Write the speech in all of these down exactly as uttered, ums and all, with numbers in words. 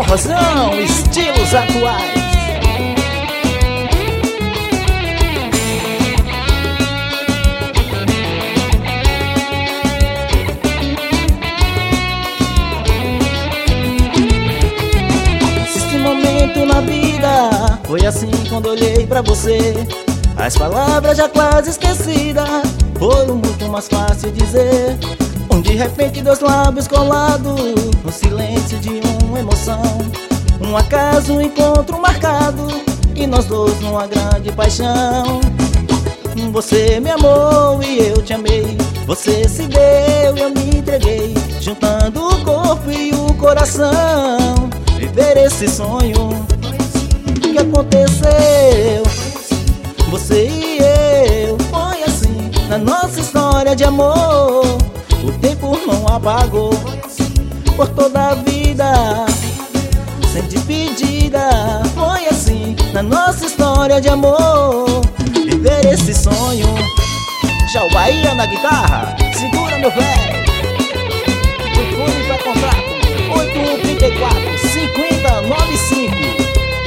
forrozão, estilos atuais. Existe momento na vida, foi assim quando olhei pra você. As palavras já quase esquecidas foram muito mais fácil dizer. Um de repente dois lábios colados no silêncio de uma emoção. Um acaso, um encontro marcado e nós dois numa grande paixão. Você me amou e eu te amei. Você se deu e eu me entreguei, juntando o corpo e o coração. Viver esse sonho que aconteceu. Você e eu, foi assim na nossa história de amor. O tempo não apagou por toda a vida, sem despedida. Foi assim na nossa história de amor. Viver esse sonho. Já o Bahia na guitarra, segura meu velho. Telefone pra contato oito um três quatro, cinco zero nove cinco.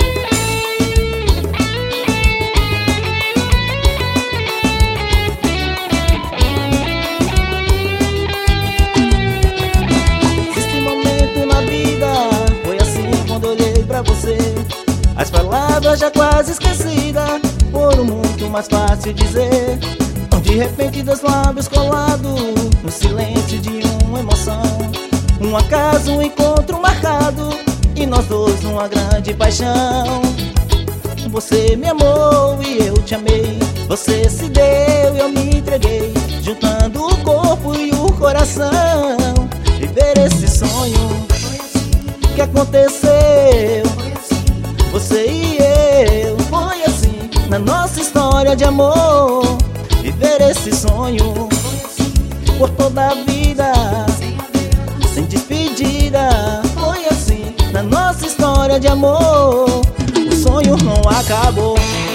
Você, as palavras já quase esquecidas foram muito mais fácil dizer. De repente dois lábios colados no silêncio de uma emoção. Um acaso, um encontro marcado e nós dois numa grande paixão. Você me amou e eu te amei. Você se deu e eu me entreguei, juntando o corpo e o coração. Viver esse sonho que aconteceu. Você e eu, foi assim na nossa história de amor. Viver esse sonho por toda a vida, sem despedida. Foi assim na nossa história de amor. O sonho não acabou.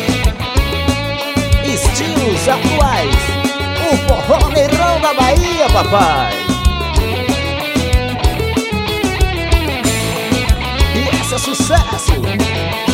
Estilos atuais, o forró negrão da Bahia, papai. E esse é sucesso.